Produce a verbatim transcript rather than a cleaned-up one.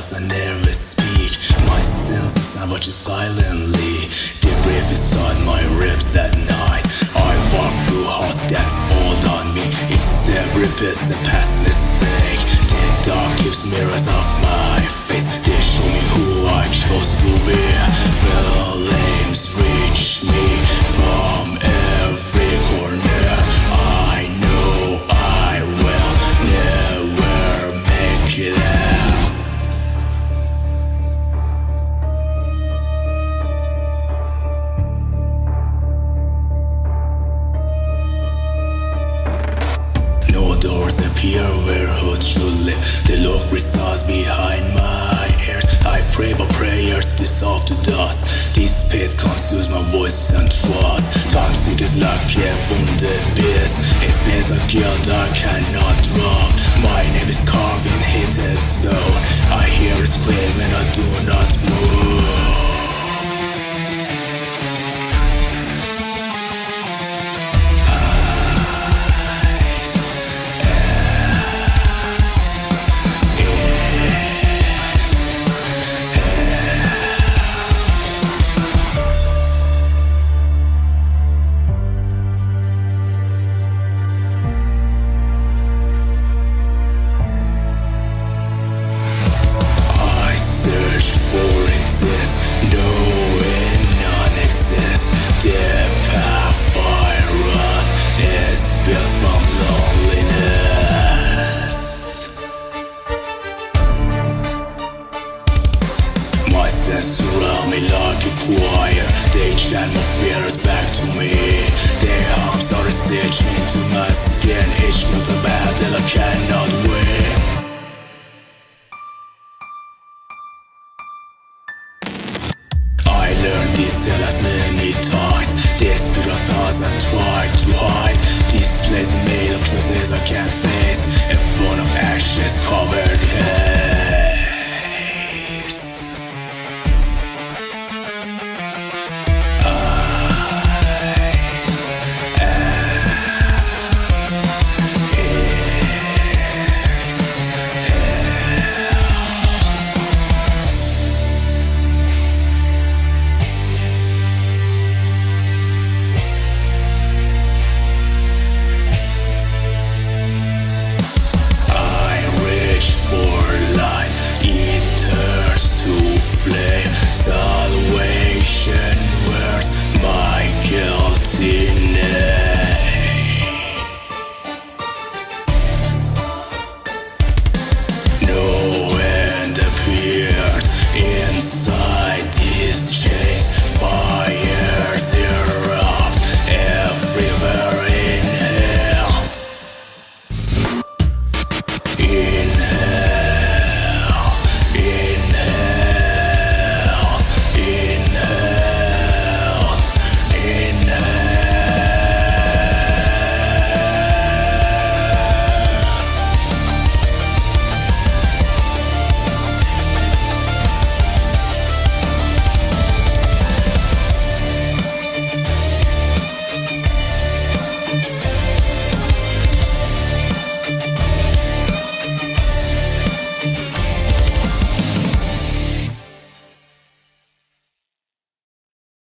thoughts I never speak. My senses I watch it silently. Deep breath inside my ribs at night. I walk through hearts that fall on me. Instead repeats a past mistake. The dark gives mirrors of my face. They show me who I chose to be. Feelings reach me from every corner. I know I will never make it out. No doors appear where hood should live. The look resides behind my ears. I pray but prayers dissolve to dust. This pit consumes my voice and trust. Time seekers like a wounded beast. It feels a guilt I cannot drop. My name is carved in heated stone. I hear it scream and I do not move. Search for exist, knowing none exists. The path I run is built from loneliness. My senses surround me like a choir. They chant my fears back to me. Their arms are stitched into my skin. Each not a battle I cannot win. I learned this tale as many times. This pure thoughts I try to hide. This place is made of choices I can't face. A phone of ashes covered head.